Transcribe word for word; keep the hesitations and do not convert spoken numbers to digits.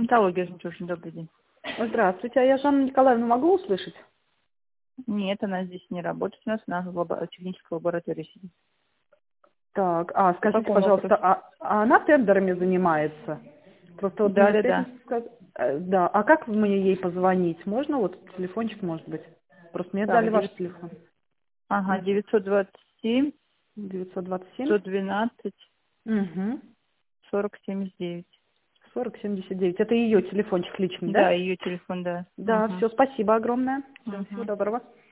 Косметология жемчужина, добрый день. Здравствуйте, а я Жанну Николаевну могу услышать? Нет, она здесь не работает у нас, она в лабо- технической лаборатории сидит. Так, а По скажите, какому пожалуйста, вопросу? а, а она тендерами занимается? Просто вот Да, мне да, да. встретилась, сказ- э, да, а как мне ей позвонить? Можно вот телефончик, может быть? Просто мне дали Так, ваш девять... телефон. ага, девятьсот двадцать семь девятьсот двадцать семь. сто двенадцать Угу. сорок семьдесят девять. сорок семьдесят девять. Это ее телефончик личный, Да, да? ее телефон, да. Да, Угу. все, спасибо огромное. Всё, всего Угу. доброго.